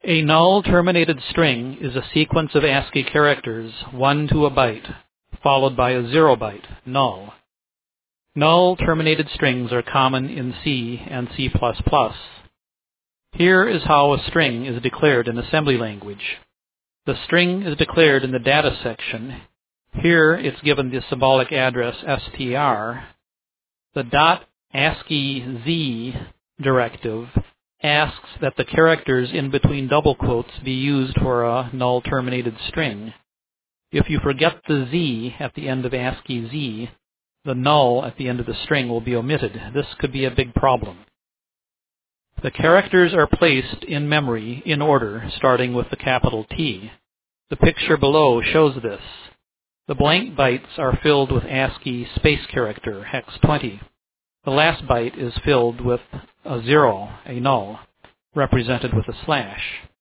A null-terminated string is a sequence of ASCII characters, 1 to a byte, followed by a 0 byte, null. Null-terminated strings are common in C and C++. Here is how a string is declared in assembly language. The string is declared in the data section. Here it's given the symbolic address str. The .ASCII-z directive asks that the characters in between double quotes be used for a null-terminated string. If you forget the z at the end of ASCII-z, the null at the end of the string will be omitted. This could be a big problem. The characters are placed in memory in order, starting with the capital T. The picture below shows this. The blank bytes are filled with ASCII space character, hex 20. The last byte is filled with a 0, a null, represented with a slash.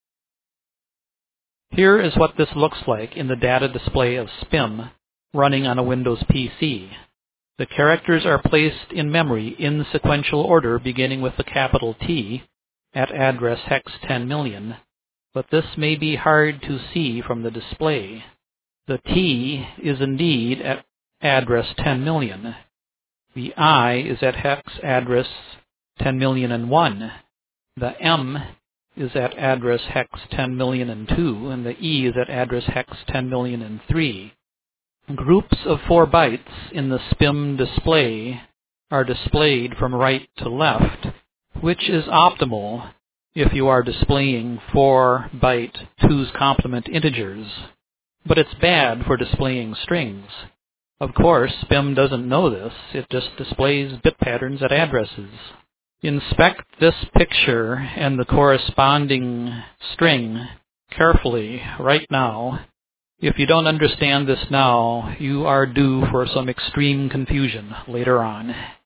Here is what this looks like in the data display of SPIM running on a Windows PC. The characters are placed in memory in sequential order beginning with the capital T at address hex 10 million, but this may be hard to see from the display. The T is indeed at address 10 million. The I is at hex address 10,000,001. The M is at address hex 10,000,002, and the E is at address hex 10,000,003. Groups of 4 bytes in the SPIM display are displayed from right to left, which is optimal if you are displaying 4-byte 2's complement integers. But it's bad for displaying strings. Of course, SPIM doesn't know this. It just displays bit patterns at addresses. Inspect this picture and the corresponding string carefully right now. If you don't understand this now, you are due for some extreme confusion later on.